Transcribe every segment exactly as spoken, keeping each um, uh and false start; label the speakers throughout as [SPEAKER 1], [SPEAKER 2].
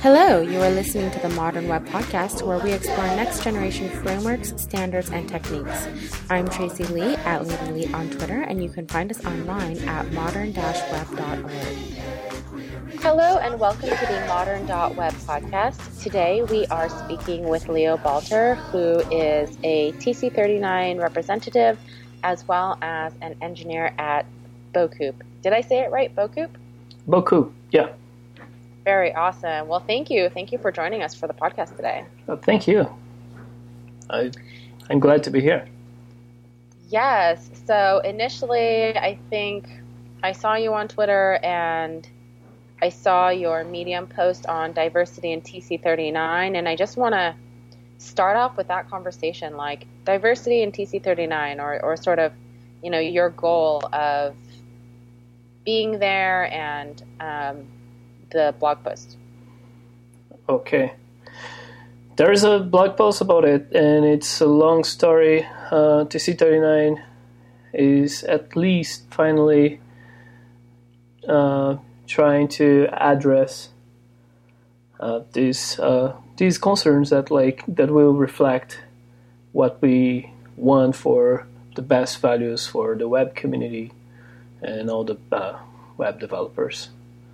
[SPEAKER 1] Hello, you are listening to the Modern Web Podcast, where we explore next-generation frameworks, standards, and techniques. I'm Tracy Lee at Leading Lead on Twitter, and you can find us online at modern dash web dot org. Hello, and welcome to the Modern Web Podcast. Today, we are speaking with Leo Balter, who is a T C thirty-nine representative, as well as an engineer at Bocoup. Did I say it right, Bocoup?
[SPEAKER 2] Bocoup, yeah.
[SPEAKER 1] Very awesome. Well, thank you. Thank you for joining us for the podcast today.
[SPEAKER 2] Well, thank you. I, I'm glad to be here.
[SPEAKER 1] Yes. So initially, I think I saw you on Twitter and I saw your Medium post on diversity in T C thirty-nine. And I just want to start off with that conversation, like diversity in T C thirty-nine, or, or sort of, you know, your goal of being there and um, the blog post.
[SPEAKER 2] Okay. There's a blog post about it, and it's a long story. Uh, T C thirty-nine is at least finally uh, trying to address uh, these uh, these concerns that like that will reflect what we want for the best values for the web community and all the uh, web developers.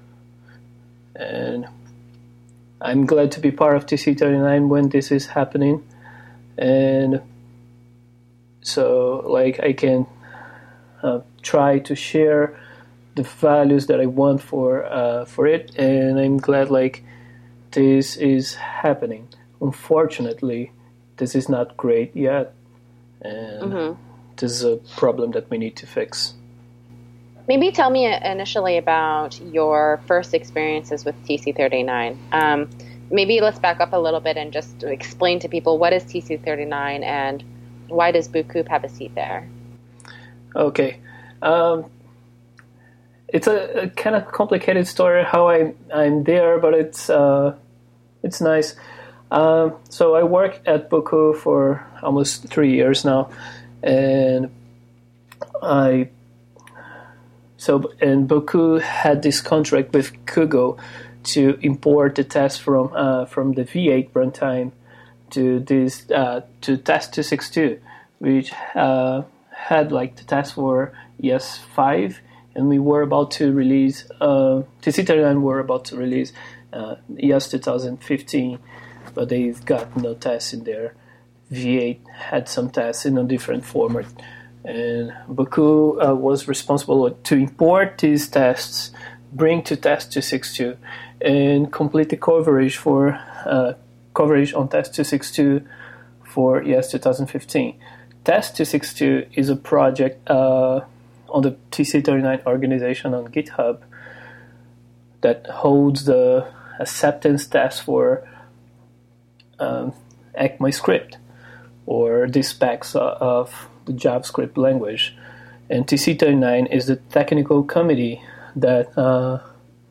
[SPEAKER 2] And I'm glad to be part of T C thirty-nine when this is happening. And so, like, I can uh, try to share the values that I want for uh, for it. And I'm glad, like, this is happening. Unfortunately, this is not great yet. And mm-hmm. this is a problem that we need to fix.
[SPEAKER 1] Maybe tell me initially about your first experiences with T C thirty-nine. Um, maybe let's back up a little bit and just explain to people what is T C thirty-nine and why does Bocoup have a seat there?
[SPEAKER 2] Okay. Um, it's a, a kind of complicated story how I, I'm there, but it's uh, it's nice. Um, so I worked at Bocoup for almost three years now, and I... So, and Bocoup had this contract with Kugo to import the test from uh, from the V eight runtime to this uh, to test two sixty-two, which uh, had like the test for E S five, and we were about to release uh, T C thirty-nine were about to release uh, E S twenty fifteen, but they've got no tests in there. V eight had some tests in a different format. And Bocoup uh, was responsible to import these tests, bring to test two sixty-two, and complete the coverage for uh, coverage on test two sixty-two for E S twenty fifteen. Test two sixty-two is a project uh, on the T C thirty-nine organization on GitHub that holds the acceptance test for um, ECMAScript, or the specs of the JavaScript language. And T C thirty-nine is the technical committee that uh,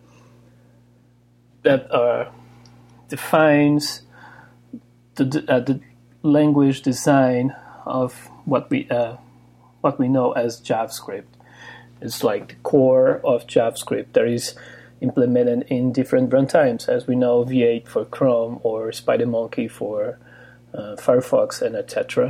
[SPEAKER 2] that uh, defines the uh, the language design of what we uh, what we know as JavaScript. It's like the core of JavaScript that is implemented in different runtimes, as we know, V eight for Chrome or SpiderMonkey for uh, Firefox, and et cetera.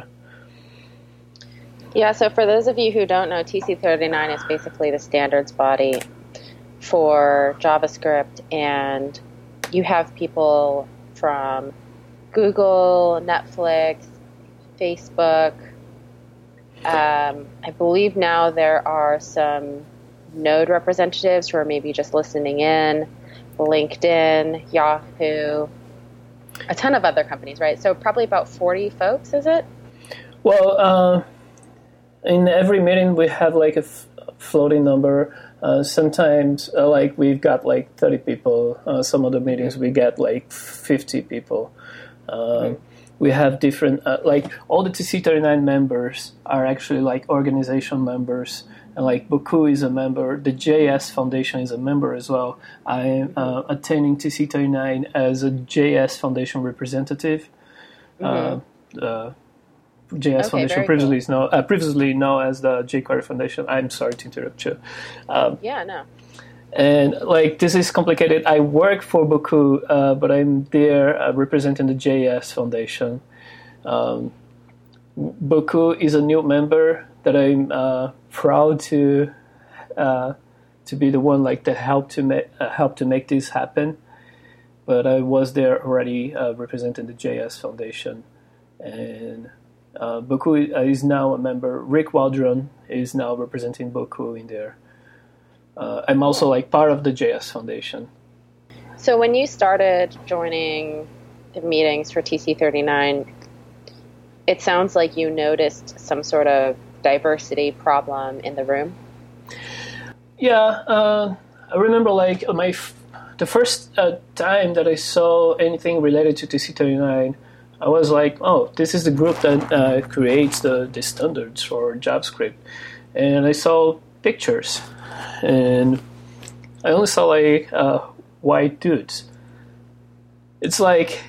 [SPEAKER 1] Yeah, so for those of you who don't know, T C thirty-nine is basically the standards body for JavaScript, and you have people from Google, Netflix, Facebook. Um, I believe now there are some Node representatives who are maybe just listening in, LinkedIn, Yahoo, a ton of other companies, right? So probably about forty folks, is it?
[SPEAKER 2] Well, uh... in every meeting, we have like a f- floating number. Uh, sometimes, uh, like we've got like thirty people. Uh, some of the meetings we get like fifty people. Um, mm-hmm. We have different, uh, like all the T C thirty-nine members are actually like organization members, and like Bocoup is a member. The J S Foundation is a member as well. I'm uh, attending T C thirty-nine as a J S Foundation representative. Mm-hmm. Uh, uh, J S
[SPEAKER 1] okay,
[SPEAKER 2] Foundation, previously,
[SPEAKER 1] cool.
[SPEAKER 2] known, uh, previously known as the jQuery Foundation. I'm sorry to interrupt you. Um,
[SPEAKER 1] yeah, no.
[SPEAKER 2] And like this is complicated. I work for Bocoup, uh, but I'm there uh, representing the J S Foundation. Um, Bocoup is a new member that I'm uh, proud to uh, to be the one like to help to make uh, help to make this happen. But I was there already uh, representing the J S Foundation, and uh, Bocoup is now a member. Rick Waldron is now representing Bocoup in there. Uh, I'm also like part of the J S Foundation.
[SPEAKER 1] So when you started joining the meetings for T C thirty-nine, it sounds like you noticed some sort of diversity problem in the room.
[SPEAKER 2] Yeah, uh, I remember like my f- the first uh, time that I saw anything related to T C thirty-nine, I was like, oh, this is the group that uh, creates the, the standards for JavaScript. And I saw pictures, and I only saw like uh, white dudes. It's like,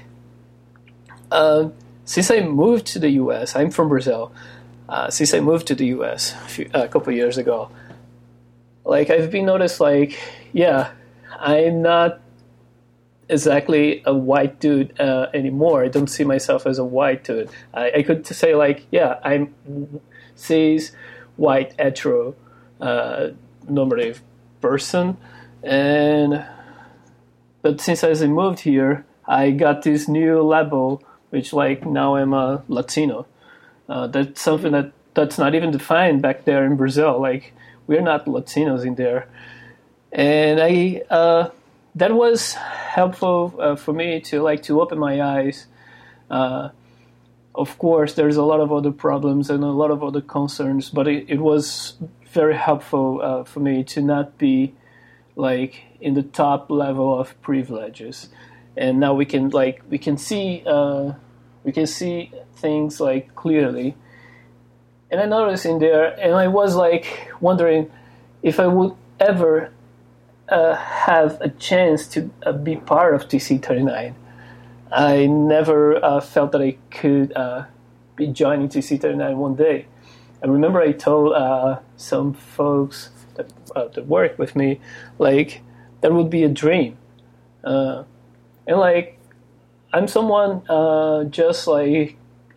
[SPEAKER 2] uh, since I moved to the U S, I'm from Brazil, uh, since I moved to the U S a, few, a couple of years ago, like I've been noticed like, yeah, I'm not exactly a white dude uh, anymore. I don't see myself as a white dude. I, I could say like, yeah, I'm cis, white, hetero, uh, normative person, and but since I moved here, I got this new label, which like now I'm a Latino. Uh, that's something that that's not even defined back there in Brazil. Like we're not Latinos in there, and I uh, that was helpful uh, for me to like to open my eyes. Uh, of course, there's a lot of other problems and a lot of other concerns, but it, it was very helpful uh, for me to not be like in the top level of privileges. And now we can like we can see uh, we can see things like clearly. And I noticed in there, and I was like wondering if I would ever uh, have a chance to uh, be part of T C thirty-nine. I never uh, felt that I could uh, be joining T C thirty-nine one day. I remember I told uh, some folks that, uh, that work with me, like, that would be a dream. Uh, and, like, I'm someone uh, just, like,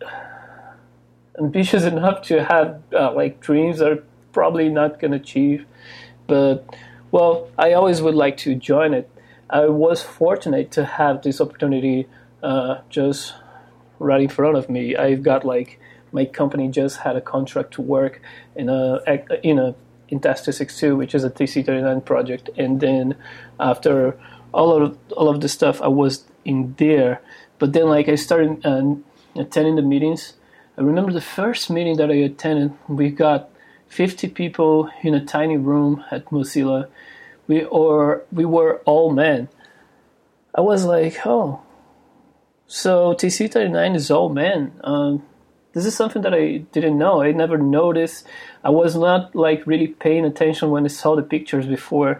[SPEAKER 2] ambitious enough to have, uh, like, dreams that are probably not going to achieve. But, well, I always would like to join it. I was fortunate to have this opportunity uh, just right in front of me. I've got, like, my company just had a contract to work in a in a in Task two sixty-two, which is a T C thirty-nine project. And then after all of all of the stuff, I was in there. But then, like, I started uh, attending the meetings. I remember the first meeting that I attended. We got fifty people in a tiny room at Mozilla. We or we were all men. I was like, oh, so T C thirty-nine is all men. Um, This is something that I didn't know. I never noticed. I was not like really paying attention when I saw the pictures before.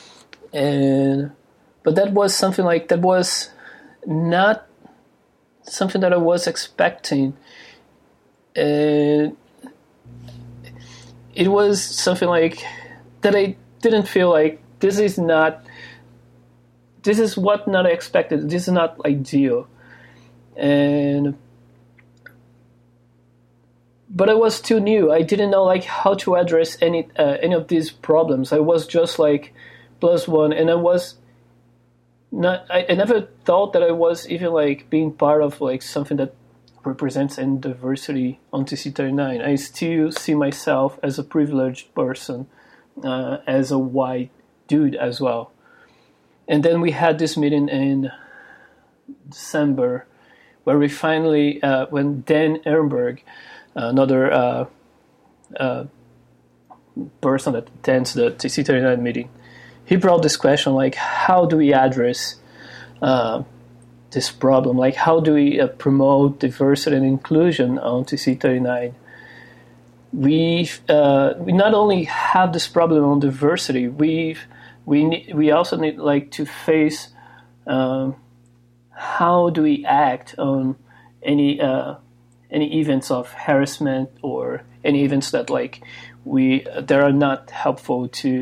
[SPEAKER 2] And but that was something like that was not something that I was expecting. And it was something like that I didn't feel like this is not this is what not I expected. This is not ideal. And but I was too new. I didn't know like how to address any uh, any of these problems. I was just like plus one, and I was not. I, I never thought that I was even like being part of like something that represents any diversity on T C thirty-nine. I still see myself as a privileged person, uh, as a white dude as well. And then we had this meeting in December, where we finally, uh, when Dan Ehrenberg, another uh, uh, person that attends the T C thirty-nine meeting, he brought this question like, how do we address uh, this problem? Like, how do we uh, promote diversity and inclusion on T C thirty-nine? We uh, we not only have this problem on diversity, we we need, we also need like to face um, how do we act on any uh, any events of harassment or any events that like we that are not helpful to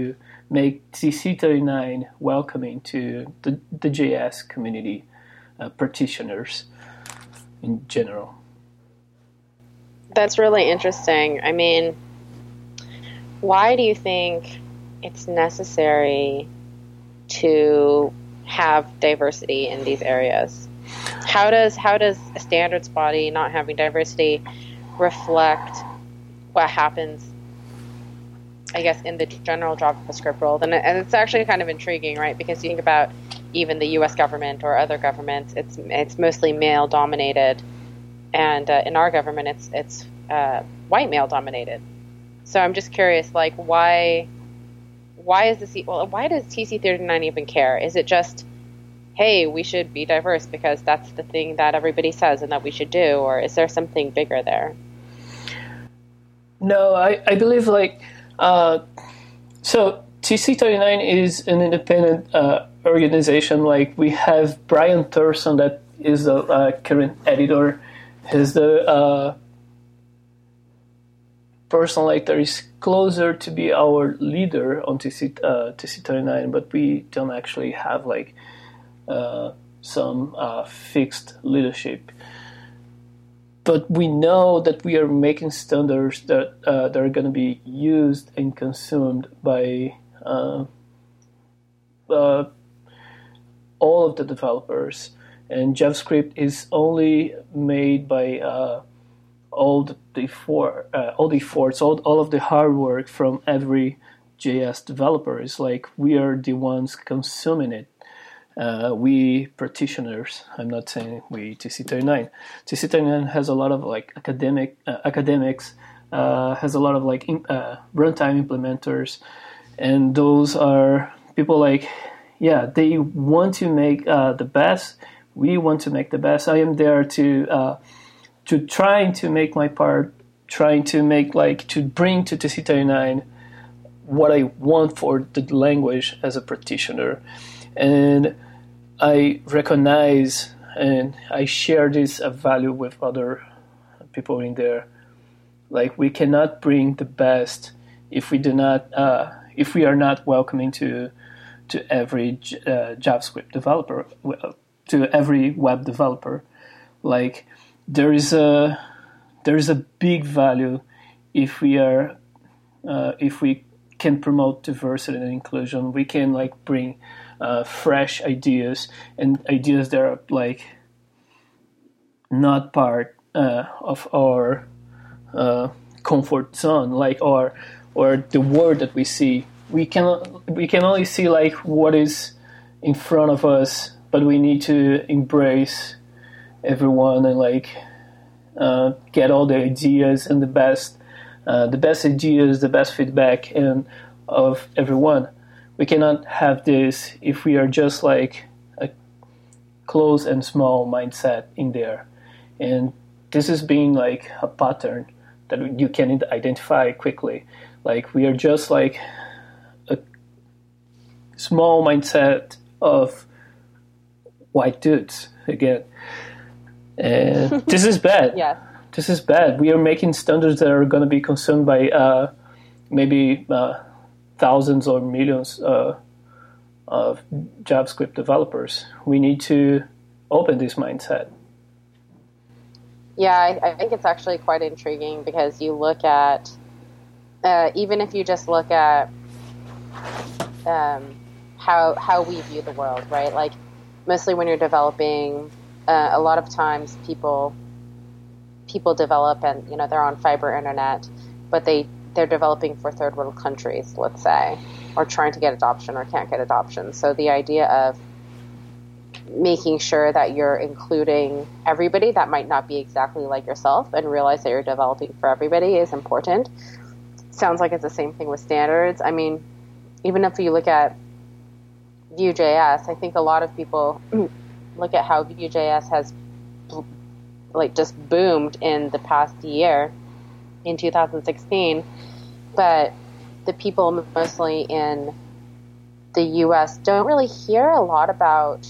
[SPEAKER 2] make T C thirty-nine welcoming to the, the J S community, uh, practitioners in general.
[SPEAKER 1] That's really interesting. I mean, why do you think it's necessary to have diversity in these areas? How does how does a standards body not having diversity reflect what happens, I guess, in the general JavaScript world? And, and it's actually kind of intriguing, right? Because you think about even the U S government or other governments, it's it's mostly male dominated, and uh, in our government, it's it's uh, white male dominated. So I'm just curious, like, why why is this? Well, why does T C thirty-nine even care? Is it just, hey, we should be diverse because that's the thing that everybody says and that we should do, or is there something bigger there?
[SPEAKER 2] No, I, I believe like uh, so T C thirty-nine is an independent uh, organization. Like, we have Brian Thurston, that is the uh, current editor. He's the uh, person like that is closer to be our leader on T C uh, T C thirty-nine, but we don't actually have like uh, some uh, fixed leadership. But we know that we are making standards that uh, that are going to be used and consumed by uh, uh, all of the developers. And JavaScript is only made by uh, all the effort, uh, all the efforts, all, all of the hard work from every J S developer. It's like we are the ones consuming it. Uh, we practitioners, I'm not saying we T C thirty-nine. T C thirty-nine has a lot of like academic uh, academics, uh, has a lot of like in, uh, runtime implementers, and those are people like, yeah, they want to make uh, the best. We want to make the best. I am there to uh, to trying to make my part, trying to make like to bring to T C thirty-nine what I want for the language as a practitioner, and I recognize and I share this uh, value with other people in there. Like, we cannot bring the best if we do not, uh, if we are not welcoming to to every uh, JavaScript developer, to every web developer. Like, there is a there is a big value if we are uh, if we can promote diversity and inclusion. We can like bring Uh, fresh ideas and ideas that are like not part uh, of our uh, comfort zone, like or or the world that we see. We can we can only see like what is in front of us, but we need to embrace everyone and like uh, get all the ideas and the best uh, the best ideas, the best feedback and of everyone. We cannot have this if we are just like a close and small mindset in there. And this is being like a pattern that you can identify quickly. Like, we are just like a small mindset of white dudes again. And this is bad.
[SPEAKER 1] Yeah.
[SPEAKER 2] This is bad. We are making standards that are going to be consumed by uh, maybe... Uh, thousands or millions uh, of JavaScript developers. We need to open this mindset.
[SPEAKER 1] Yeah, I, I think it's actually quite intriguing because you look at, uh, even if you just look at um, how how we view the world, right? Like, mostly when you're developing, uh, a lot of times people people develop and, you know, they're on fiber internet, but they they're developing for third world countries, let's say, or trying to get adoption or can't get adoption. So the idea of making sure that you're including everybody that might not be exactly like yourself and realize that you're developing for everybody is important. Sounds like it's the same thing with standards. I mean, even if you look at Vue.js, I think a lot of people look at how Vue.js has like just boomed in the past year in two thousand sixteen, but the people mostly in the U S don't really hear a lot about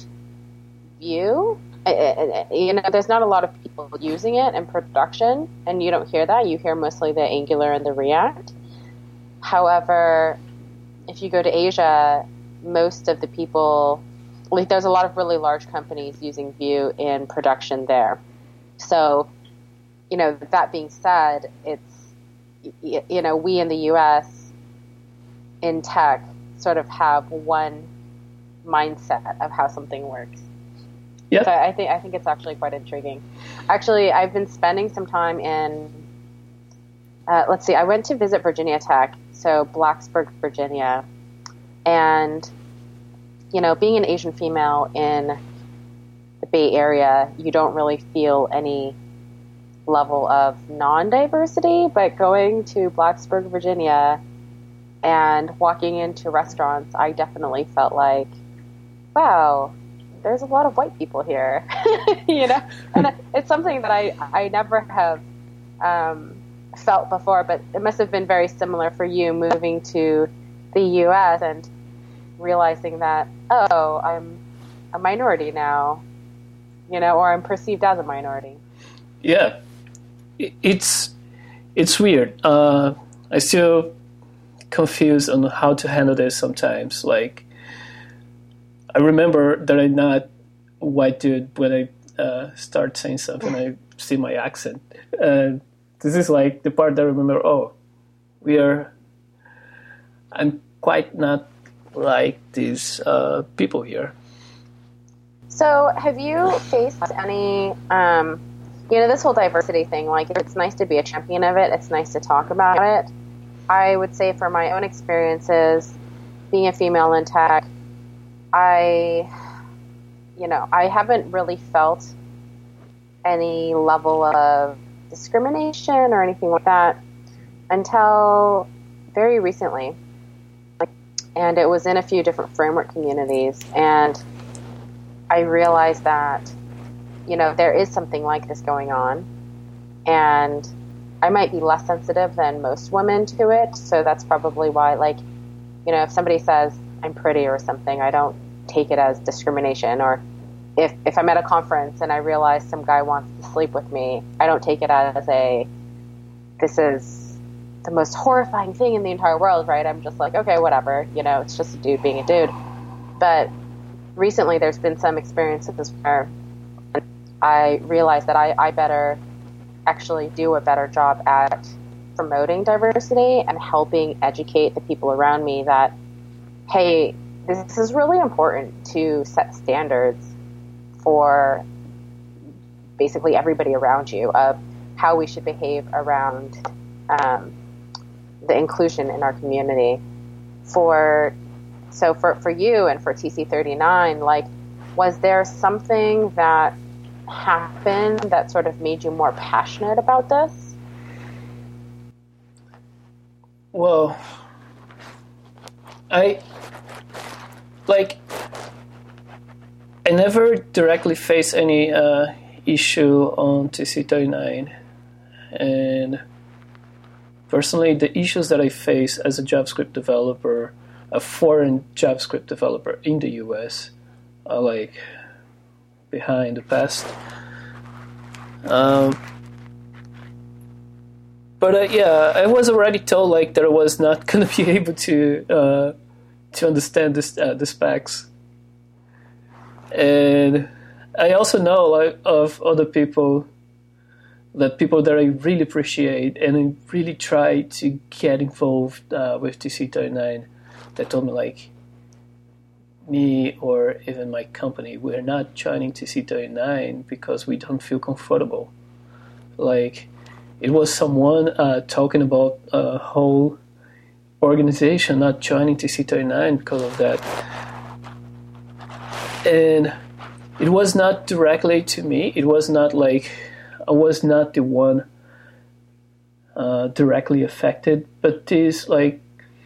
[SPEAKER 1] Vue. You know, there's not a lot of people using it in production, and you don't hear that. You hear mostly the Angular and the React. However, if you go to Asia, most of the people, like there's a lot of really large companies using Vue in production there. So, you know, that being said, it's, you know, we in the U S in tech sort of have one mindset of how something works.
[SPEAKER 2] Yeah.
[SPEAKER 1] So I think I think it's actually quite intriguing. Actually, I've been spending some time in, uh, let's see, I went to visit Virginia Tech, so Blacksburg, Virginia, and, you know, being an Asian female in the Bay Area, you don't really feel any level of non-diversity, but going to Blacksburg, Virginia, and walking into restaurants, I definitely felt like, wow, there's a lot of white people here, you know, and it's something that I, I never have um, felt before, but it must have been very similar for you moving to the U S and realizing that, oh, I'm a minority now, you know, or I'm perceived as a minority.
[SPEAKER 2] Yeah, it's, it's weird. Uh, I still confused on how to handle this sometimes. Like, I remember that I'm not a white dude when I uh, start saying something. I see my accent. And this is like the part that I remember, oh, we are, I'm quite not like these uh, people here.
[SPEAKER 1] So have you faced any, um, you know, this whole diversity thing, like it's nice to be a champion of it. It's nice to talk about it. I would say for my own experiences, being a female in tech, I, you know, I haven't really felt any level of discrimination or anything like that until very recently. And it was in a few different framework communities. And I realized that, you know, there is something like this going on. And I might be less sensitive than most women to it. So that's probably why, like, you know, if somebody says I'm pretty or something, I don't take it as discrimination. Or if, if I'm at a conference and I realize some guy wants to sleep with me, I don't take it as a, this is the most horrifying thing in the entire world, right? I'm just like, okay, whatever, you know, it's just a dude being a dude. But recently there's been some experiences where I realized that I, I better actually do a better job at promoting diversity and helping educate the people around me that, hey, this is really important to set standards for basically everybody around you of how we should behave around um, the inclusion in our community. For so for, for you and for T C thirty-nine, like, was there something that happened that sort of made you more passionate about this?
[SPEAKER 2] Well, I like I never directly faced any uh, issue on T C thirty-nine, and personally, the issues that I face as a JavaScript developer, a foreign JavaScript developer in the U S, are like behind the past. Um, but uh, yeah, I was already told like that I was not gonna be able to uh, to understand this uh, the specs, and I also know like of other people, that people that I really appreciate and I really try to get involved uh, with T C thirty-nine, that told me like, me or even my company, we're not joining T C thirty-nine because we don't feel comfortable. Like, it was someone uh, talking about a whole organization not joining T C thirty-nine because of that. And it was not directly to me. It was not like, I was not the one uh, directly affected, but this like,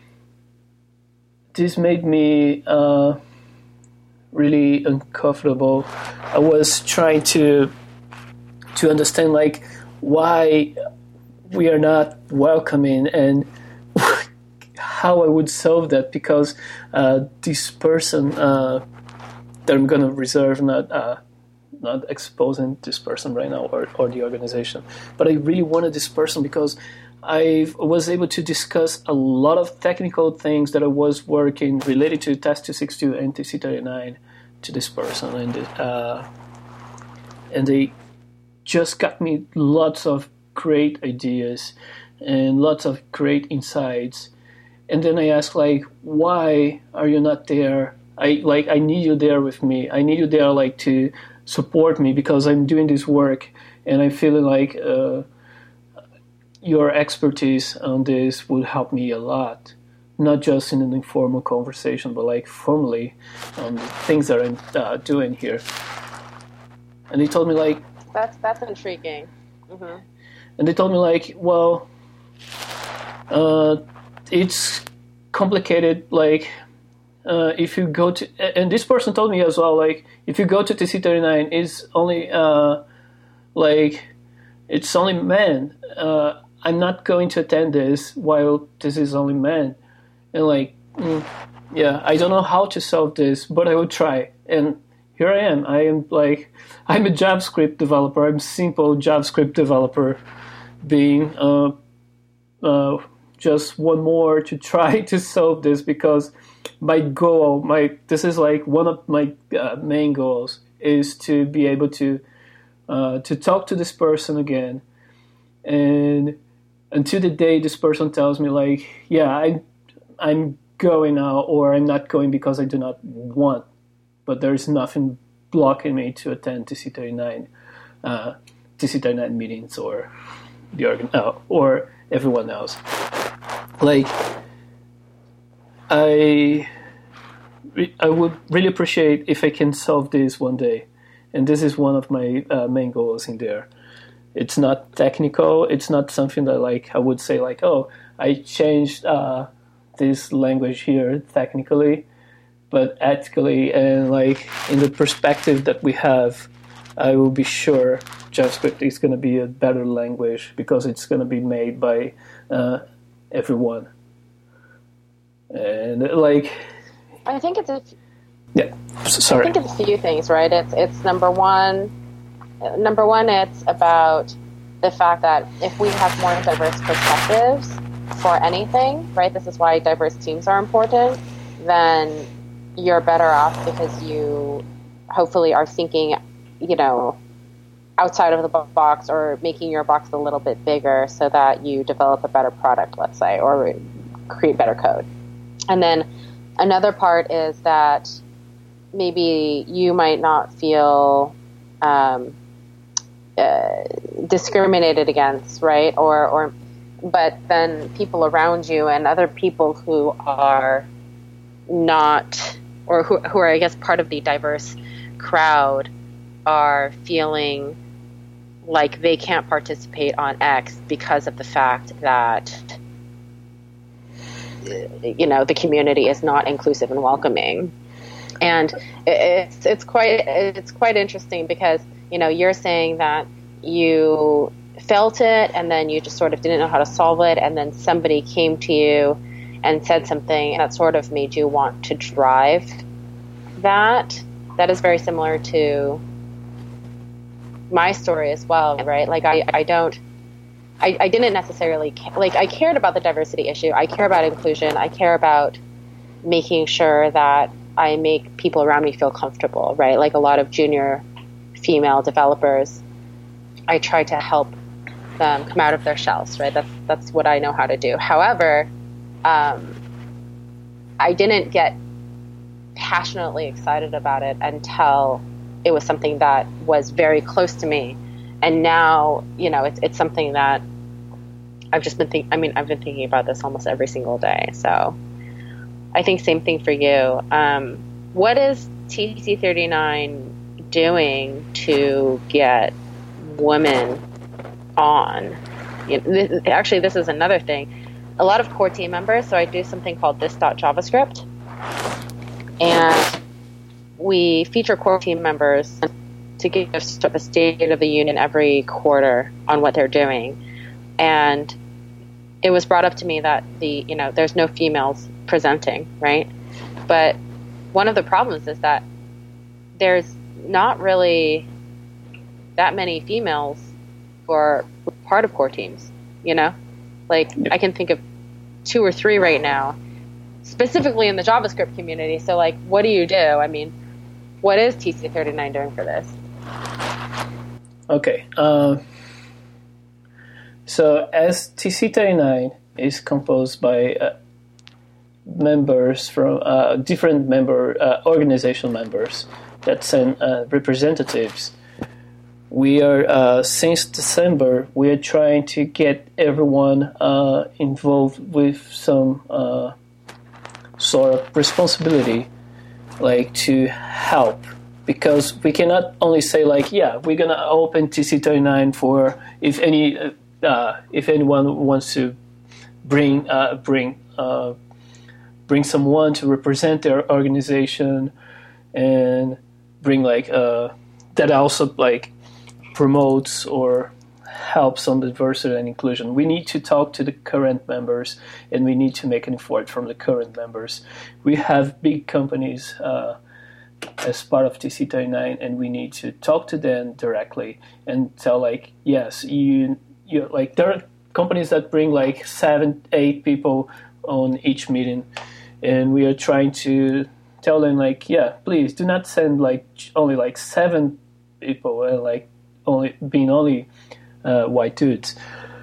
[SPEAKER 2] this made me uh, really uncomfortable. I was trying to to understand like why we are not welcoming and how I would solve that, because uh, this person uh, that I'm gonna reserve, not uh, not exposing this person right now or, or the organization, but I really wanted this person because I was able to discuss a lot of technical things that I was working related to T E S two sixty-two and T C thirty-nine to this person, and uh, and they just got me lots of great ideas and lots of great insights. And then I asked, like, why are you not there? I like I need you there with me. I need you there, like, to support me because I'm doing this work, and I feel like uh, your expertise on this would help me a lot, not just in an informal conversation, but like formally on the things that I'm uh, doing here. And he told me, like,
[SPEAKER 1] that's that's intriguing. Mm-hmm.
[SPEAKER 2] And they told me, like, well, uh, it's complicated. Like, uh, if you go to, and this person told me as well, like, if you go to T C thirty-nine, it's only uh, like it's only men. Uh, I'm not going to attend this while this is only men. And like, mm, yeah, I don't know how to solve this, but I will try. And here I am. I am like, I'm a JavaScript developer. I'm a simple JavaScript developer, being uh, uh, just one more to try to solve this, because my goal, my this is like one of my uh, main goals, is to be able to uh, to talk to this person again, and until the day this person tells me, like, yeah, I I'm going now, or I'm not going because I do not want, but there's nothing blocking me to attend T C thirty-nine, uh, T C thirty-nine meetings, or the organ, uh, or everyone else. Like, I, I would really appreciate if I can solve this one day, and this is one of my uh, main goals in there. It's not technical. It's not something that, like, I would say, like, oh, I changed uh, this language here technically, but ethically and, like, in the perspective that we have, I will be sure JavaScript is going to be a better language because it's going to be made by uh, everyone. And, like,
[SPEAKER 1] I think it's a,
[SPEAKER 2] yeah. Sorry.
[SPEAKER 1] I think it's a few things, right? It's it's number one. Number one, it's about the fact that if we have more diverse perspectives for anything, right? This is why diverse teams are important. Then you're better off because you hopefully are thinking, you know, outside of the box, or making your box a little bit bigger so that you develop a better product, let's say, or create better code. And then another part is that maybe you might not feel um, uh, discriminated against, right? Or, or, but then people around you and other people who are not, or who, who are, I guess, part of the diverse crowd are feeling like they can't participate on X because of the fact that, you know, the community is not inclusive and welcoming. And it's it's quite it's quite interesting because, you know, you're saying that you felt it and then you just sort of didn't know how to solve it, and then somebody came to you and said something that sort of made you want to drive that. That is very similar to my story as well, right? Like, I, I don't, I, I didn't necessarily, ca- like, I cared about the diversity issue. I care about inclusion. I care about making sure that I make people around me feel comfortable, right? Like a lot of junior female developers, I try to help them come out of their shells, right? That's, that's what I know how to do. However, um, I didn't get passionately excited about it until it was something that was very close to me. And now, you know, it's it's something that I've just been think I mean, I've been thinking about this almost every single day. So I think same thing for you. Um, what is T C thirty-nine doing to get women on? You know, this, actually, this is another thing. A lot of core team members, so I do something called this.javascript. And we feature core team members to give sort of a state of the union every quarter on what they're doing. And it was brought up to me that the, you know, there's no females presenting, right? But one of the problems is that there's not really that many females who are part of core teams, you know? Like,
[SPEAKER 2] Yep.
[SPEAKER 1] I can think of two or three right now, specifically in the JavaScript community. So, like, what do you do? I mean, what is T C thirty-nine doing for this?
[SPEAKER 2] Okay. Uh, so, as T C thirty-nine is composed by uh, members from uh, different member uh, organizational members that send uh, representatives, we are uh, since December we are trying to get everyone uh, involved with some uh, sort of responsibility, like to help, because we cannot only say like, yeah, we're gonna open T C thirty-nine for if any uh, if anyone wants to bring uh, bring uh, bring someone to represent their organization and bring like uh, that also like promotes or helps on diversity and inclusion. We need to talk to the current members, and we need to make an effort from the current members. We have big companies uh, as part of T C thirty-nine, and we need to talk to them directly and tell like, yes, you you like there are companies that bring like seven, eight people on each meeting, and we are trying to tell them like, yeah, please do not send like only like seven people and like only being only uh, white dudes.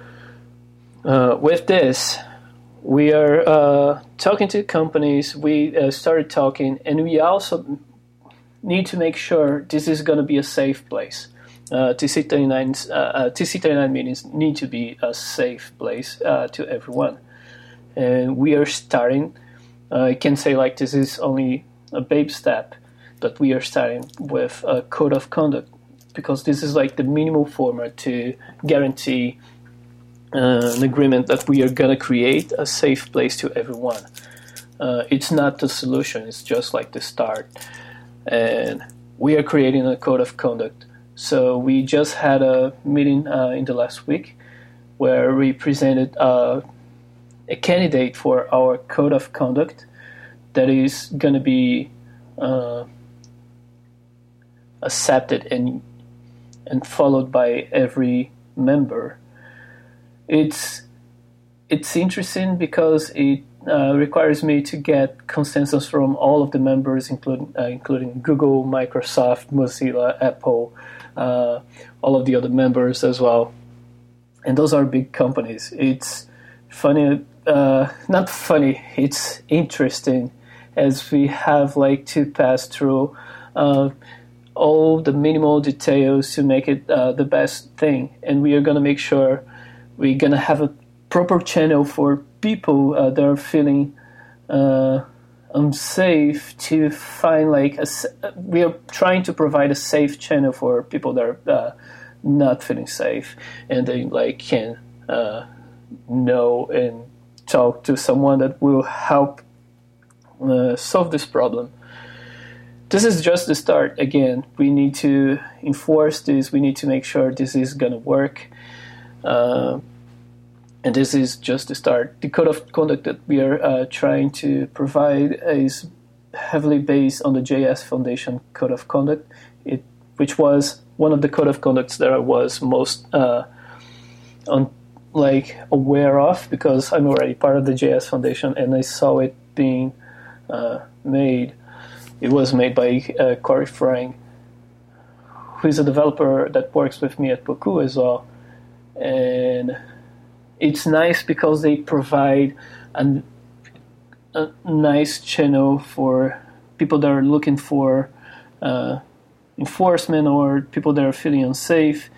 [SPEAKER 2] Uh, with this, we are uh, talking to companies. We uh, started talking, and we also need to make sure this is going to be a safe place. Uh, T C thirty-nine uh, uh, T C thirty-nine meetings need to be a safe place uh, to everyone, and we are starting. Uh, I can say like this is only a babe step, but we are starting with a code of conduct, because this is like the minimal format to guarantee uh, an agreement that we are going to create a safe place to everyone. Uh, it's not the solution, it's just like the start. And we are creating a code of conduct. So we just had a meeting uh, in the last week where we presented uh, a candidate for our code of conduct that is going to be uh, accepted and and followed by every member. It's it's interesting because it uh, requires me to get consensus from all of the members, including uh, including Google, Microsoft, Mozilla, Apple, uh, all of the other members as well. And those are big companies. It's funny, uh, not funny. It's interesting, as we have like to pass through Uh, all the minimal details to make it uh, the best thing, and we are going to make sure we're going to have a proper channel for people uh, that are feeling uh, unsafe to find like a, we are trying to provide a safe channel for people that are uh, not feeling safe, and they like can uh, know and talk to someone that will help uh, solve this problem. This is just the start. Again, we need to enforce this. We need to make sure this is going to work. Uh, and this is just the start. The code of conduct that we are uh, trying to provide is heavily based on the J S Foundation Code of Conduct, it, which was one of the code of conducts that I was most uh, on, like aware of, because I'm already part of the J S Foundation and I saw it being uh, made. It was made by uh, Corey Frang, who is a developer that works with me at Boku as well. And it's nice because they provide an, a nice channel for people that are looking for uh, enforcement or people that are feeling unsafe.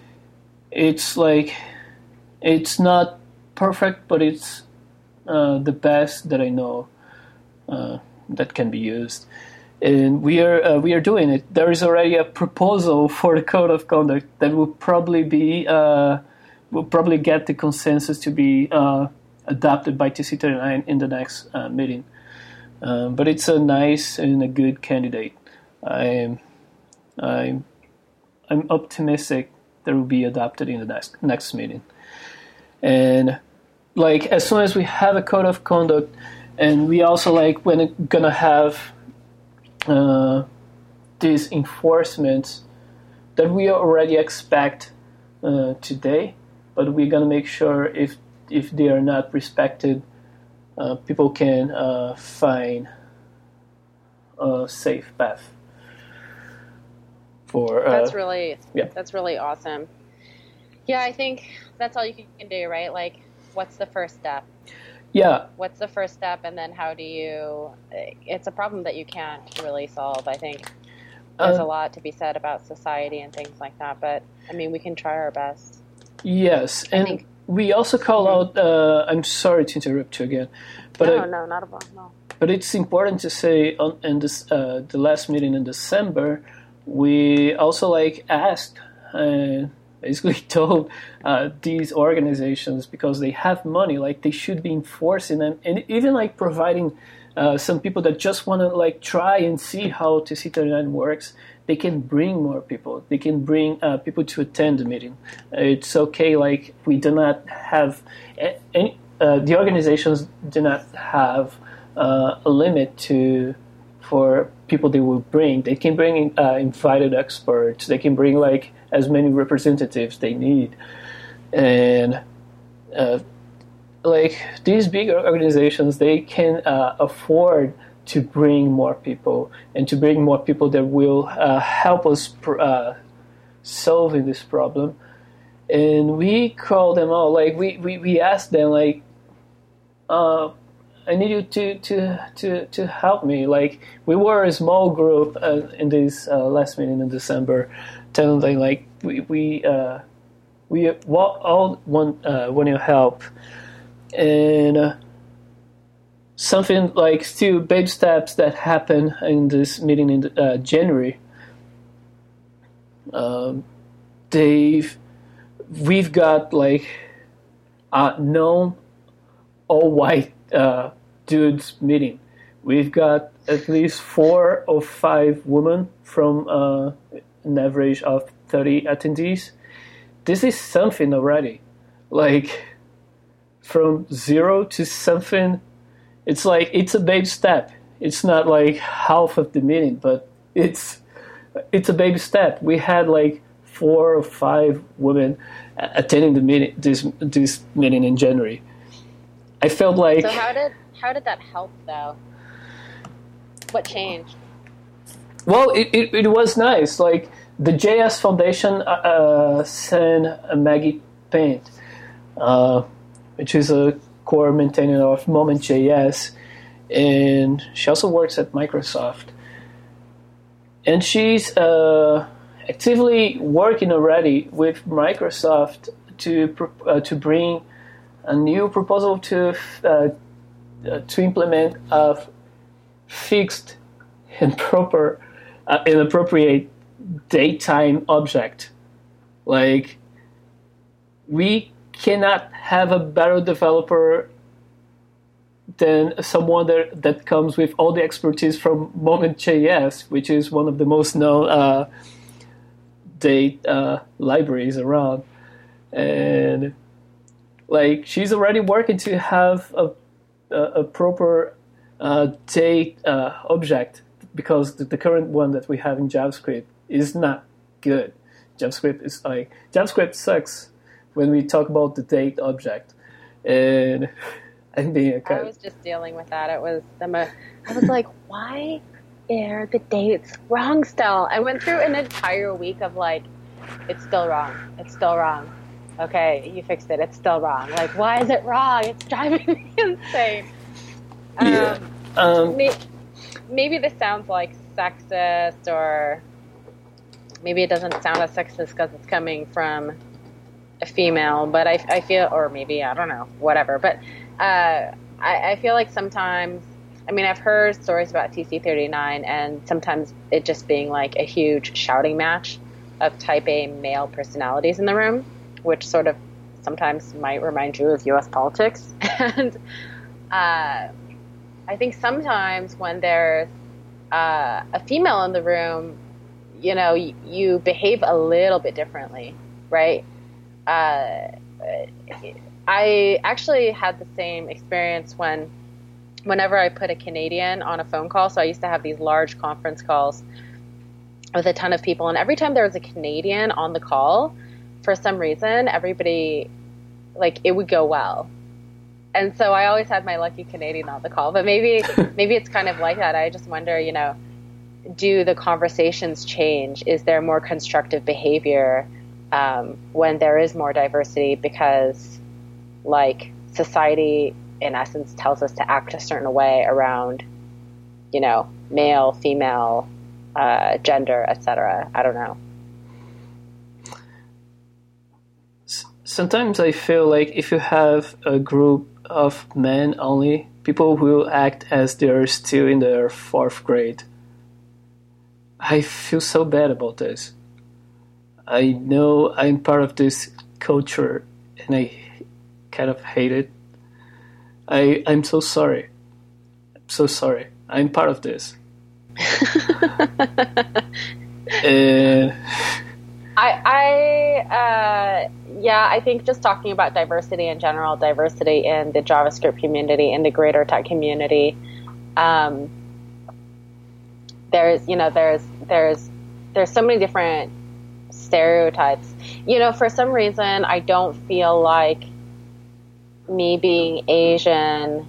[SPEAKER 2] It's like, it's not perfect, but it's uh, the best that I know uh, that can be used. And we are uh, we are doing it. There is already a proposal for the code of conduct that will probably be uh, will probably get the consensus to be uh, adopted by T C thirty-nine in the next uh, meeting. Um, but it's a nice and a good candidate. I'm I'm I'm optimistic that it will be adopted in the next next meeting. And like as soon as we have a code of conduct, and we also like when it's gonna have Uh, these enforcements that we already expect uh, today, but we're gonna make sure if if they are not respected, uh, people can uh, find a safe path. For uh,
[SPEAKER 1] that's really
[SPEAKER 2] yeah.
[SPEAKER 1] that's really awesome. Yeah, I think that's all you can do, right? Like, what's the first step?
[SPEAKER 2] Yeah.
[SPEAKER 1] What's the first step, and then how do you? It's a problem that you can't really solve. I think there's uh, a lot to be said about society and things like that, but I mean, we can try our best.
[SPEAKER 2] Yes, and think, we also call mm-hmm. out. Uh, I'm sorry to interrupt you again, but
[SPEAKER 1] no,
[SPEAKER 2] I,
[SPEAKER 1] no, not a problem. No.
[SPEAKER 2] But it's important to say on in this uh, the last meeting in December, we also like asked. Uh, basically told uh, these organizations, because they have money, like they should be enforcing them, and even like providing uh, some people that just want to like try and see how T C thirty-nine works, they can bring more people. They can bring uh, people to attend the meeting. It's okay, like we do not have any, uh, the organizations do not have uh, a limit to for people they will bring. They can bring uh, invited experts. They can bring like as many representatives they need, and uh, like these big organizations, they can uh, afford to bring more people and to bring more people that will uh, help us pr- uh, solving this problem. And we call them out, like we, we, we ask them like, uh, I need you to, to, to, to help me. Like we were a small group uh, in this uh, last meeting in December, telling them like we we uh, we all want uh, want your help, and uh, something like still baby steps that happen in this meeting in uh, January. Um, they've we've got like a known all white uh, dudes meeting. We've got at least four or five women from uh, an average of thirty attendees. This is something already. Like from zero to something, it's like it's a baby step. It's not like half of the meeting, but it's it's a baby step. We had like four or five women attending the meeting this this meeting in January. I felt like.
[SPEAKER 1] So how did how did that help though? What changed?
[SPEAKER 2] Well, it, it, it was nice. Like the J S Foundation uh, sent Maggie Paint, uh, which is a core maintainer of Moment J S, and she also works at Microsoft. And she's uh, actively working already with Microsoft to uh, to bring a new proposal to uh, to implement a fixed and proper uh, and appropriate datetime object. Like we cannot have a better developer than someone that, that comes with all the expertise from Moment J S, which is one of the most known uh, date uh, libraries around. And like she's already working to have a a, a proper uh, date uh, object, because the, the current one that we have in JavaScript is not good. JavaScript is like JavaScript sucks when we talk about the date object, and I'm being a kind
[SPEAKER 1] I was just dealing with that. It was the mo- I was like, why are the dates wrong still? I went through an entire week of like, it's still wrong. It's still wrong. Okay, you fixed it. It's still wrong. Like, why is it wrong? It's driving me insane. Um,
[SPEAKER 2] yeah. Um,
[SPEAKER 1] may- maybe this sounds like sexist, or maybe it doesn't sound as sexist because it's coming from a female, but I, I feel, or maybe, I don't know, whatever. But uh, I, I feel like sometimes, I mean, I've heard stories about T C thirty-nine, and sometimes it just being like a huge shouting match of type A male personalities in the room, which sort of sometimes might remind you of U S politics. And uh, I think sometimes when there's uh, a female in the room, you know, you, you behave a little bit differently, right? Uh, I actually had the same experience when, whenever I put a Canadian on a phone call. So I used to have these large conference calls with a ton of people, and every time there was a Canadian on the call, for some reason, everybody, like, it would go well. and so I always had my lucky Canadian on the call. But maybe maybe it's kind of like that. I just wonder, you know, do the conversations change? Is there more constructive behavior um, when there is more diversity? Because, like, society, in essence, tells us to act a certain way around, you know, male, female, uh, gender, et cetera. I don't know.
[SPEAKER 2] Sometimes I feel like if you have a group of men only, people will act as they're still in their fourth grade. I feel so bad about this. I know I'm part of this culture and I kind of hate it. I, I'm so sorry. I'm so sorry. I'm part of this. uh,
[SPEAKER 1] I, I uh, yeah, I think just talking about diversity in general, diversity in the JavaScript community, in the greater tech community, um, there's, you know, there's, there's, there's so many different stereotypes. You know, for some reason, I don't feel like me being Asian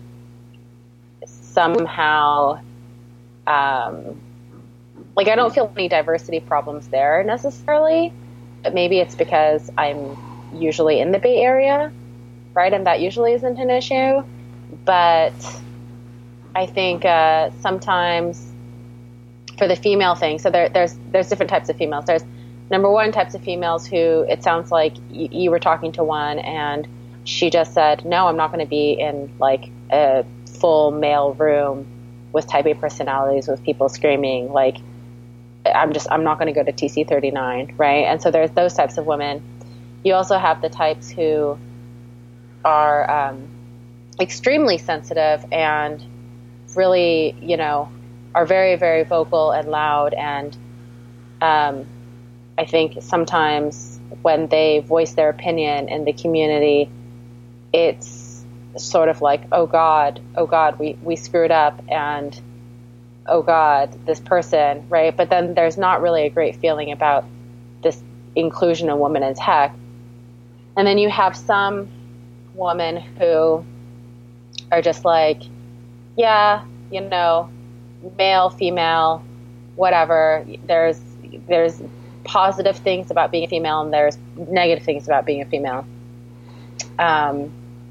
[SPEAKER 1] somehow, um, like I don't feel any diversity problems there necessarily, but maybe it's because I'm usually in the Bay Area, right? And that usually isn't an issue. But I think uh, sometimes for the female thing, so there, there's there's different types of females. There's number one types of females who it sounds like y- you were talking to one and she just said, no, I'm not going to be in like a full male room with type A personalities with people screaming. Like, I'm just, I'm not going to go to T C thirty-nine, right? And so there's those types of women. You also have the types who are um, extremely sensitive and really, you know, are very, very vocal and loud. And um, I think sometimes when they voice their opinion in the community, it's sort of like, oh God, oh God, we, we screwed up, and oh God, this person, right? But then there's not really a great feeling about this inclusion of women in tech. And then you have some women who are just like, yeah, you know, male, female, whatever. There's there's positive things about being a female, and there's negative things about being a female. Um.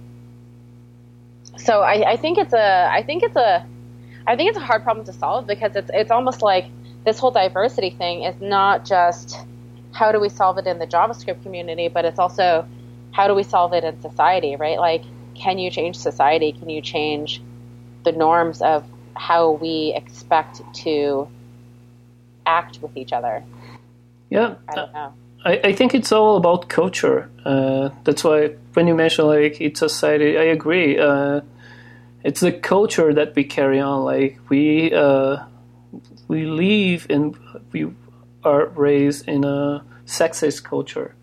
[SPEAKER 1] So I, I think it's a I think it's a I think it's a hard problem to solve, because it's it's almost like this whole diversity thing is not just how do we solve it in the JavaScript community, but it's also how do we solve it in society, right? Like, can you change society? Can you change the norms of how we expect to act with each other?
[SPEAKER 2] Yeah,
[SPEAKER 1] I don't know.
[SPEAKER 2] I, I think it's all about culture. Uh, that's why when you mention like it's society, I agree. Uh, it's the culture that we carry on. Like we uh, we live and we are raised in a sexist culture,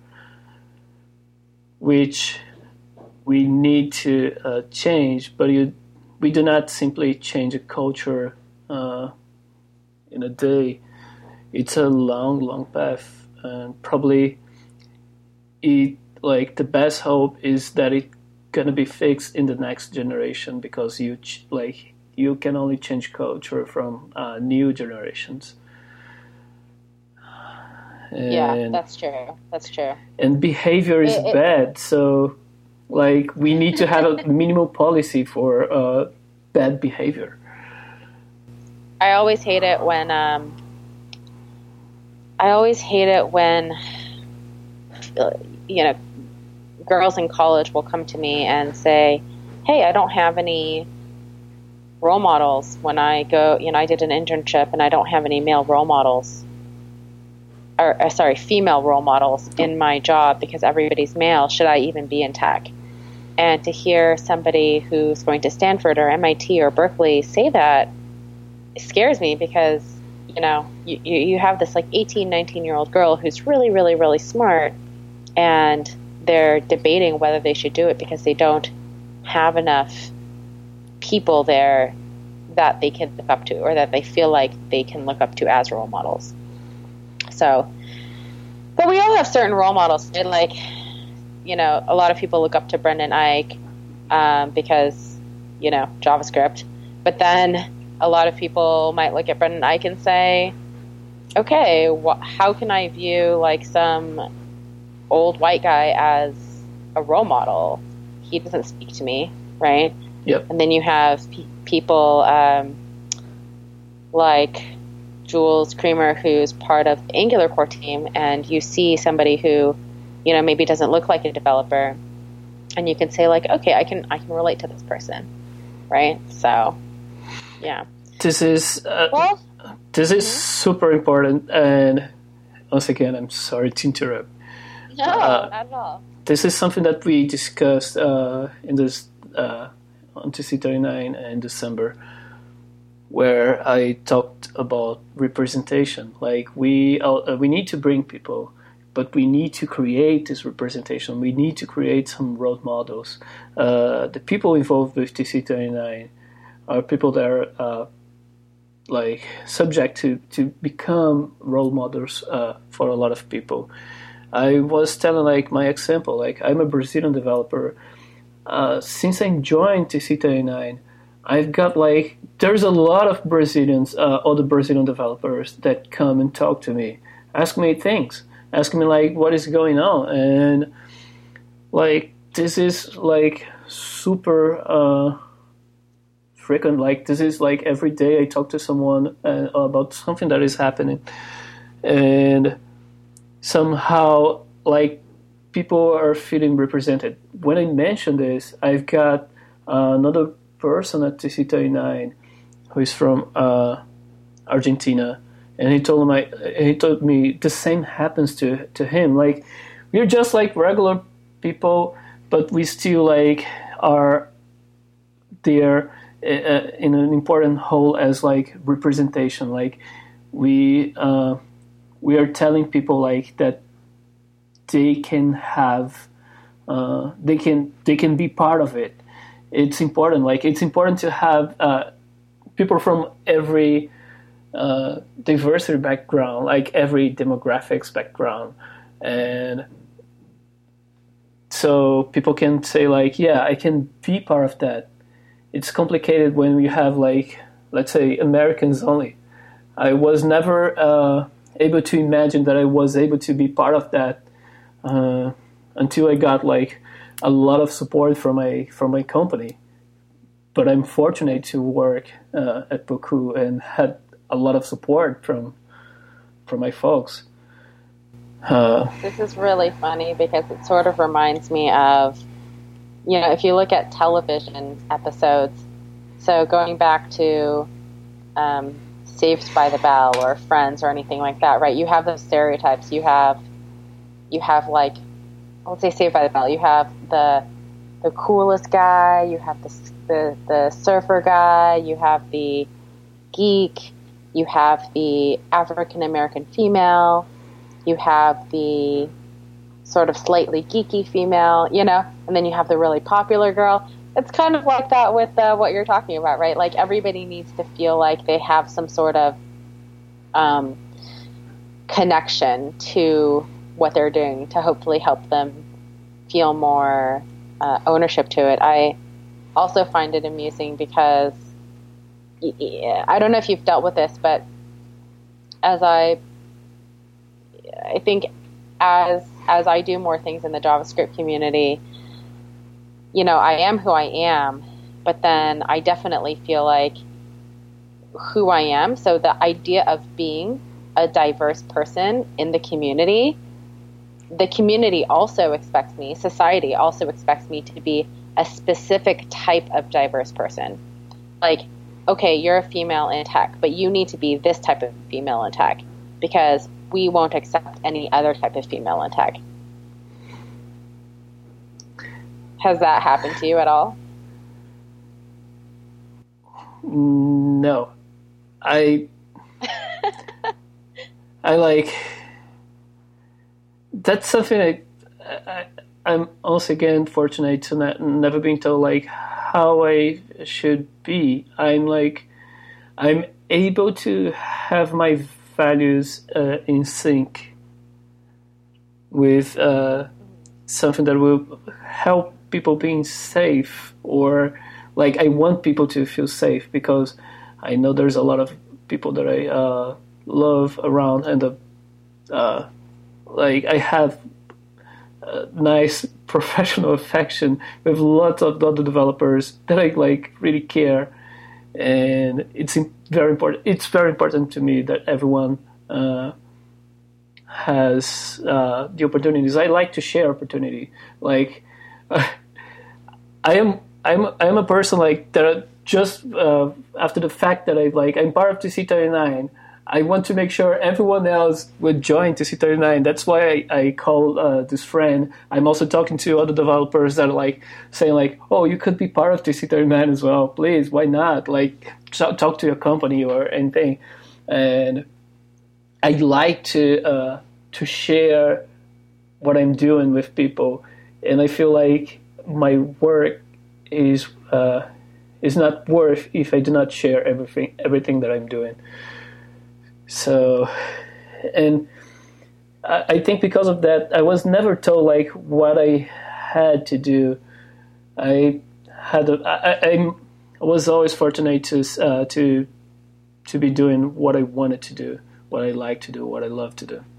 [SPEAKER 2] which we need to uh, change. But you, we do not simply change a culture uh, in a day. It's a long, long path. And probably it like the best hope is that it's gonna be fixed in the next generation, because you ch- like you can only change culture from uh, new generations. And,
[SPEAKER 1] yeah, that's true. That's true.
[SPEAKER 2] And behavior is
[SPEAKER 1] it, it,
[SPEAKER 2] bad, so like we need to have a minimal policy for uh, bad behavior.
[SPEAKER 1] I always hate it when. Um, I always hate it when, you know, girls in college will come to me and say, hey, I don't have any role models when I go, you know, I did an internship and I don't have any male role models, or, or sorry, female role models in my job because everybody's male. Should I even be in tech? And to hear somebody who's going to Stanford or M I T or Berkeley say that scares me, because you know, you, you have this like eighteen, nineteen year old girl who's really, really, really smart, and they're debating whether they should do it because they don't have enough people there that they can look up to, or that they feel like they can look up to as role models. So, but we all have certain role models. And like, you know, a lot of people look up to Brendan Eich, um, because, you know, JavaScript. But then a lot of people might look at Brendan Eich and say, okay, wh- how can I view like some old white guy as a role model? He doesn't speak to me, right?
[SPEAKER 2] Yep.
[SPEAKER 1] And then you have pe- people um, like Jules Creamer, who's part of the Angular core team, and you see somebody who, you know, maybe doesn't look like a developer, and you can say like, okay, I can I can relate to this person, right? So, yeah.
[SPEAKER 2] This is uh,
[SPEAKER 1] well,
[SPEAKER 2] this is
[SPEAKER 1] mm-hmm.
[SPEAKER 2] super important, and once again, I'm sorry to interrupt.
[SPEAKER 1] No,
[SPEAKER 2] uh,
[SPEAKER 1] not at all.
[SPEAKER 2] This is something that we discussed uh, in this uh, on T C thirty-nine in December, where I talked about representation. Like we uh, we need to bring people, but we need to create this representation. We need to create some role models. Uh, the people involved with T C thirty-nine are people that are uh, like subject to, to become role models uh, for a lot of people. I was telling like my example, like I'm a Brazilian developer. Uh, since I joined T C thirty-nine, I've got like, there's a lot of Brazilians, uh, other Brazilian developers that come and talk to me, ask me things, ask me like what is going on. And like, this is like super uh, frequent. Like this is like every day I talk to someone uh, about something that is happening. And somehow like people are feeling represented. When I mention this, I've got uh, another person at T C thirty-nine who is from uh, Argentina, and he told me he told me the same happens to to him. Like we're just like regular people, but we still like are there uh, in an important role as like representation. Like we uh, we are telling people like that they can have uh, they can they can be part of it. It's important. Like it's important to have uh, people from every uh, diversity background, like every demographics background, and so people can say like, yeah, I can be part of that. It's complicated when you have like, let's say, Americans only. I was never uh, able to imagine that I was able to be part of that uh, until I got like a lot of support from my from my company. But I'm fortunate to work uh, at Boku and had a lot of support from from my folks. Uh,
[SPEAKER 1] this is really funny because it sort of reminds me of, you know, if you look at television episodes, so going back to um, Saved by the Bell or Friends or anything like that, right? You have those stereotypes. You have, you have like, let's say Saved by the Bell. You have the the coolest guy. You have the the, the surfer guy. You have the geek. You have the African American female. You have the sort of slightly geeky female, you know, and then you have the really popular girl. It's kind of like that with uh, what you're talking about, right? Like everybody needs to feel like they have some sort of um, connection to what they're doing to hopefully help them feel more uh, ownership to it. I also find it amusing because I don't know if you've dealt with this, but as I I think as as I do more things in the JavaScript community, you know, I am who I am, but then I definitely feel like who I am. So the idea of being a diverse person in the community, the community also expects me, society also expects me to be a specific type of diverse person. Like, okay, you're a female in tech, but you need to be this type of female in tech because we won't accept any other type of female in tech. Has that happened to you at all?
[SPEAKER 2] No. I I like that's something I, I I'm once again fortunate to not, never being told like how I should be. I'm like I'm able to have my values uh, in sync with uh, something that will help people being safe, or like I want people to feel safe, because I know there's a lot of people that I uh, love around, and the, uh, like I have a nice professional affection with lots of other developers that I like really care, and it's very important. It's very important to me that everyone uh, has uh, the opportunities. I like to share opportunity. Like uh, I am, I'm, I'm a person like that. Just uh, after the fact that I like, I'm part of T C thirty-nine. I want to make sure everyone else would join T C thirty-nine. That's why I, I call uh, this friend. I'm also talking to other developers that are like saying like, "Oh, you could be part of T C thirty-nine as well. Please, why not? Like, talk, talk to your company or anything." And I like to uh, to share what I'm doing with people, and I feel like my work is uh, is not worth if I do not share everything everything that I'm doing. So, and I, I think because of that, I was never told like what I had to do. I had a, I, I was always fortunate to uh, to to be doing what I wanted to do, what I like to do, what I love to do.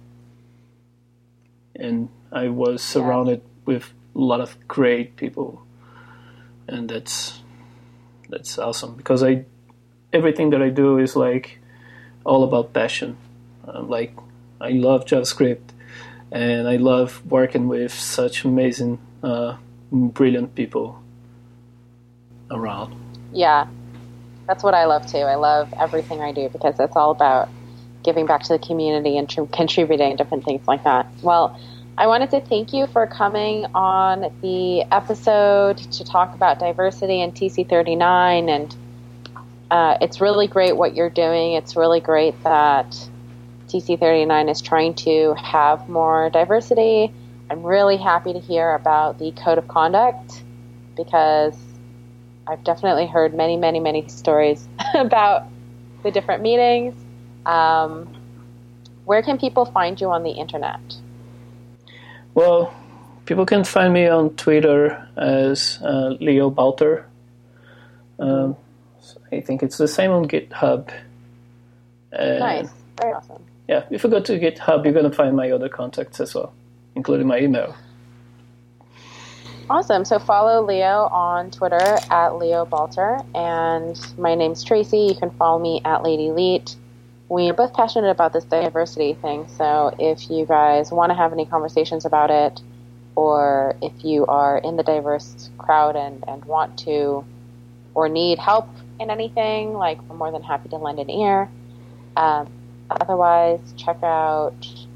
[SPEAKER 2] And I was surrounded yeah. with a lot of great people, and that's that's awesome, because I everything that I do is like all about passion. Um, like I love JavaScript, and I love working with such amazing, uh, brilliant people around.
[SPEAKER 1] Yeah, that's what I love too. I love everything I do because it's all about giving back to the community and tr- contributing, different things like that. Well, I wanted to thank you for coming on the episode to talk about diversity in T C thirty-nine, and uh, it's really great what you're doing. It's really great that T C thirty-nine is trying to have more diversity. I'm really happy to hear about the code of conduct, because I've definitely heard many, many, many stories about the different meetings. Um, where can people find you on the internet?
[SPEAKER 2] Well, people can find me on Twitter as uh, Leo Balter. Um, I think it's the same on GitHub. And
[SPEAKER 1] nice. Very awesome.
[SPEAKER 2] Yeah, if you go to GitHub, you're going to find my other contacts as well, including my email.
[SPEAKER 1] Awesome. So follow Leo on Twitter at Leo Balter. And my name's Tracy. You can follow me at Lady Leet. We're both passionate about this diversity thing. So if you guys want to have any conversations about it, or if you are in the diverse crowd and, and want to or need help in anything, like we're more than happy to lend an ear. Um, otherwise, check out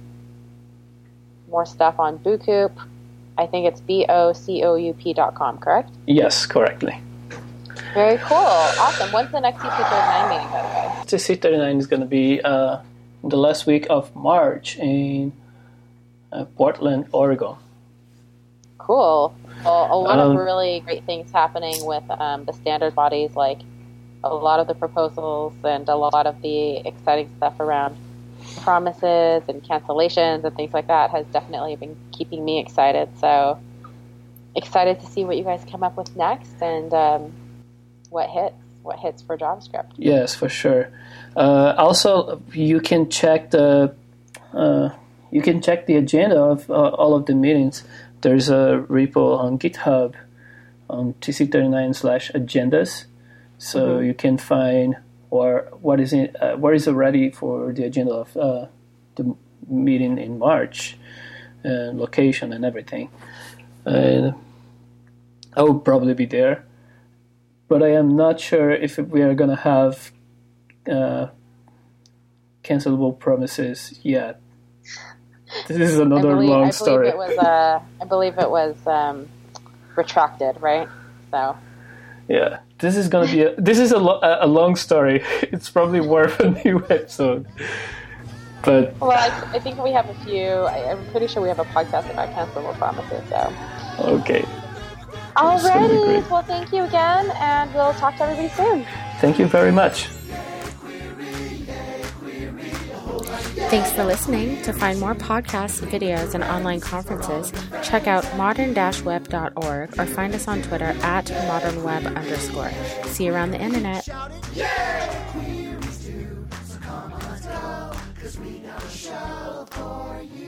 [SPEAKER 1] more stuff on BooCoop. I think it's B O C O U P dot com, correct?
[SPEAKER 2] Yes, correctly.
[SPEAKER 1] Very cool. Awesome. When's the next T C thirty-nine meeting, by the way?
[SPEAKER 2] T C thirty-nine is going to be uh, the last week of March in uh, Portland, Oregon.
[SPEAKER 1] Cool. Well, a lot
[SPEAKER 2] um,
[SPEAKER 1] of really great things happening with um, the standard bodies, like a lot of the proposals and a lot of the exciting stuff around promises and cancellations and things like that has definitely been keeping me excited. So excited to see what you guys come up with next, and um, what hits, what hits for JavaScript.
[SPEAKER 2] Yes, for sure. Uh, also, you can check the uh, you can check the agenda of uh, all of the meetings. There's a repo on GitHub on T C thirty-nine slash agendas, so mm-hmm. you can find or what is in, uh, what is already for the agenda of uh, the meeting in March, uh, location and everything. And I will probably be there, but I am not sure if we are going to have uh, cancelable promises yet. This is another
[SPEAKER 1] I believe,
[SPEAKER 2] long
[SPEAKER 1] I
[SPEAKER 2] story.
[SPEAKER 1] Believe it was, uh, I believe it was um, retracted, right? So.
[SPEAKER 2] Yeah, this is gonna be a, this is a, lo- a long story. It's probably worth a new episode. But
[SPEAKER 1] well, I, I think we have a few. I, I'm pretty sure we have a podcast about cancelable promises. So.
[SPEAKER 2] Okay.
[SPEAKER 1] Alrighty. Well, thank you again, and we'll talk to everybody soon.
[SPEAKER 2] Thank you very much.
[SPEAKER 1] Thanks for listening. To find more podcasts, videos, and online conferences, check out modern dash web dot org or find us on Twitter at modernweb underscore. See you around the internet. Yeah!